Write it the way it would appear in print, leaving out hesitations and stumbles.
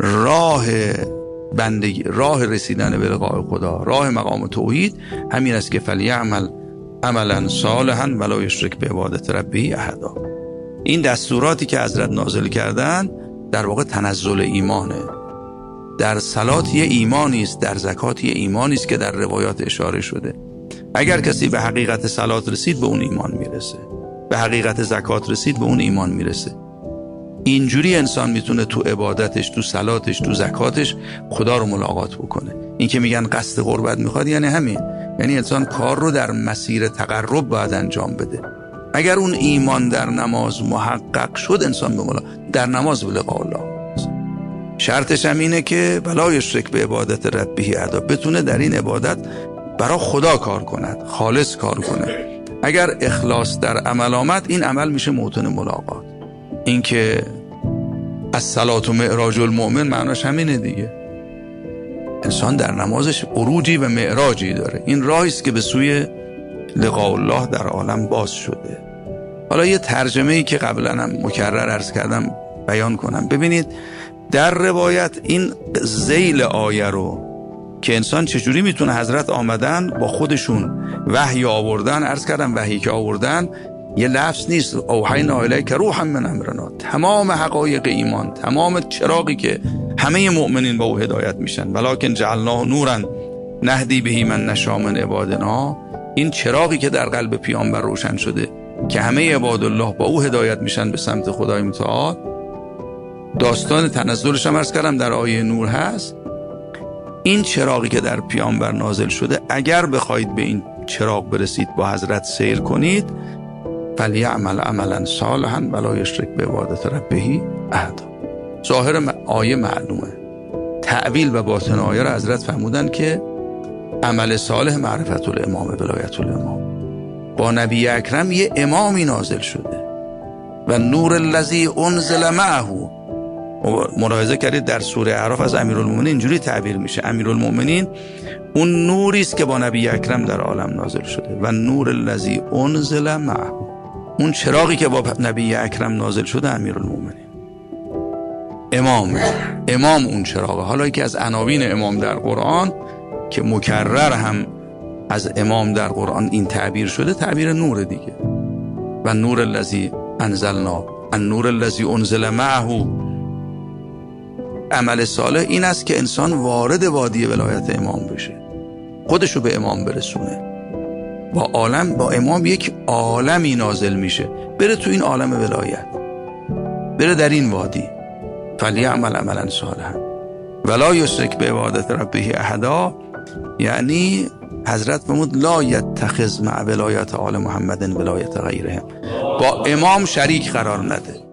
راه بندگی، راه رسیدن به لقاء خدا، راه مقام توحید همین است که فلیعمل عملا صالحا ولا یشرک بعبادت ربه احدا. این دستوراتی که حضرت نازل کردن در واقع تنزل ایمانه. در صلات یه ایمانی است، در زکات یه ایمانی است که در روایات اشاره شده. اگر کسی به حقیقت صلات رسید به اون ایمان میرسه، به حقیقت زکات رسید به اون ایمان میرسه. اینجوری انسان میتونه تو عبادتش، تو صلاتش، تو زکاتش خدا رو ملاقات بکنه. این که میگن قصد قربت میخواد یعنی همین، یعنی انسان کار رو در مسیر تقرب باید انجام بده. اگر اون ایمان در نماز محقق شد، انسان به در نماز به لقاء الله. شرطش هم اینه که ولا یشرک به عبادت ربه احدا، بتونه در این عبادت برای خدا کار کند، خالص کار کنه. اگر اخلاص در عمل آمد، این عمل میشه موطن ملاقات. این که الصلاة معراج المؤمن معناش همینه دیگه. انسان در نمازش عروجی و معراجی داره. این راهی است که به سوی لقاء الله در عالم باز شده. حالا یه ترجمه‌ای که قبلا هم مکرر عرض کردم بیان کنم. ببینید در روایت این ذیل آیه رو که انسان چجوری میتونه، حضرت آمدن با خودشون وحی آوردن، عرض کردم وحی که آوردن یه لفظ نیست، اوحینا الیک روحا من امرنا، تمام حقایق ایمان، تمام چراغی که همه مؤمنین با او هدایت میشن. ولکن جعلناه نورا نهدی به من نشاء من عبادنا، این چراغی که در قلب پیامبر روشن شده که همه عباد الله با او هدایت میشن به سمت خدای متعال. داستان تنزلش هم عرض کردم در آیه نور هست. این چراغی که در پیامبر نازل شده، اگر بخواید به این چراغ برسید، با حضرت سیر کنید، فلیعمل عملا صالحا ولا یشرک بعبادت ربه احدا. ظاهر آیه معلومه، تأویل و باطن آیه را حضرت فرمودن که عمل صالح معرفت الامام، ولایت الامام. با نبی اکرم یه امامی نازل شده و نور الذی انزل معه. ملاحظه کردید در سوره اعراف از امیرالمومنین اینجوری تعبیر میشه، امیرالمومنین اون نوری است که با نبی اکرم در عالم نازل شده. و نور الذی انزل معه، اون چراغی که با نبی اکرم نازل شده امیرالمومنین، امام اون چراغه. حالا که از عناوین امام در قرآن که مکرر هم از امام در قرآن این تعبیر شده، تعبیر نور دیگه. و نور الذی انزلنا، النور الذی انزل معه. عمل صالح این است که انسان وارد وادی ولایت امام بشه، خودشو به امام برسونه. با عالم، با امام یک عالمی نازل میشه، بره تو این عالم ولایت، بره در این وادی. فلیعمل عملا صالحا ولا یشرک بعبادت ربه احدا، یعنی حضرت فرمود لا یتخذ مع ولایت آل محمد ولایت غیرهم، با امام شریک قرار نده.